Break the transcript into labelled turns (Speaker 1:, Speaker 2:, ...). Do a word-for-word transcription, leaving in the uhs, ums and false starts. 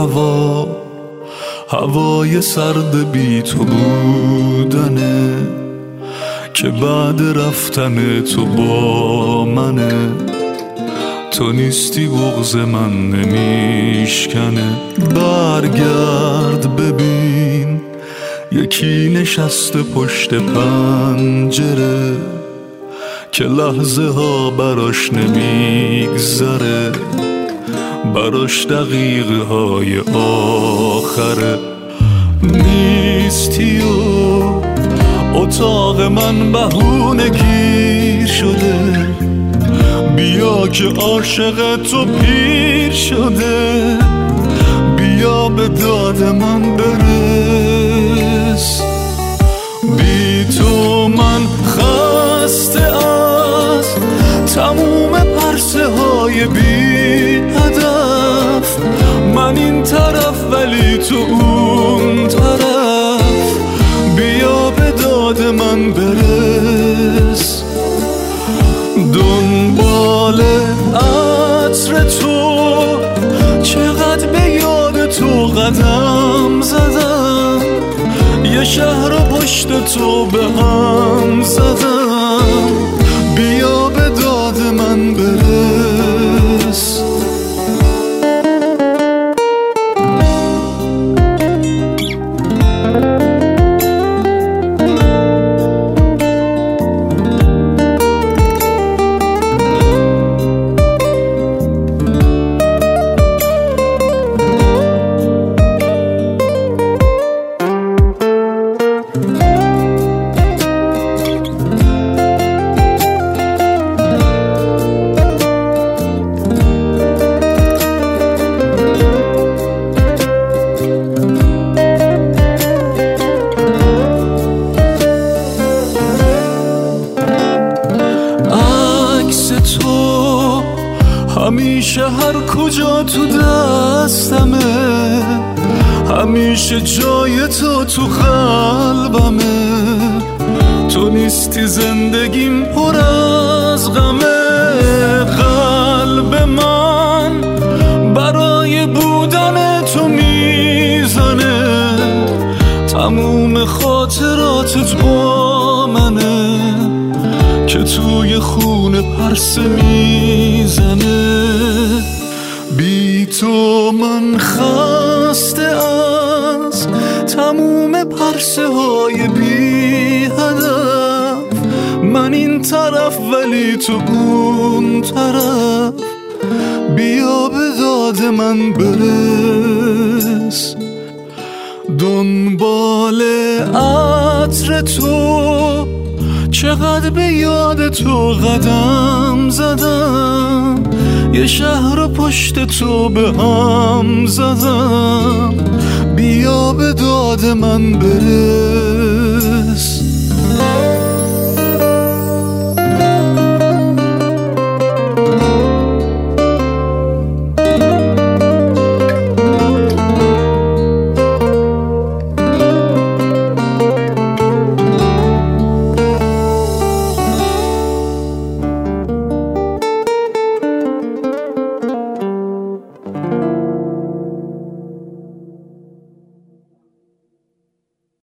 Speaker 1: هوا هوای سرد بی تو بودنه که بعد رفتن تو با منه. تو نیستی بغض من نمیشکنه. برگرد ببین یکی نشسته پشت پنجره که لحظه ها براش نمیگذره، براش دقیقه های آخره. نیستی و اتاق من بهونه گیر شده، بیا که عاشق تو پیر شده، بیا به داد من برس. بی تو من خسته از تموم پرسه های بی هدف، من این طرف ولی تو اون طرف، بیا به داد من برس. دنبال عطر تو چقدر به یاد تو قدم زدم، یه شهر و پشت تو به هم زدم، بیا به داد من برس. همیشه هر کجا تو دستمه، همیشه جای تو تو قلبمه. تو نیستی زندگیم پر از غمه، قلب من برای بودن تو میزنه، تموم خاطراتت با منه که توی خونه پرسه میزنه. بی تو من خسته از تموم پرسه های بی هدف، من این طرف ولی تو اون طرف، بیا به داد من برس. دنبال عطر تو چقدر به یاد تو قدم زدم، یه شهر و پشت تو به هم زدم، بیا به داد من برس.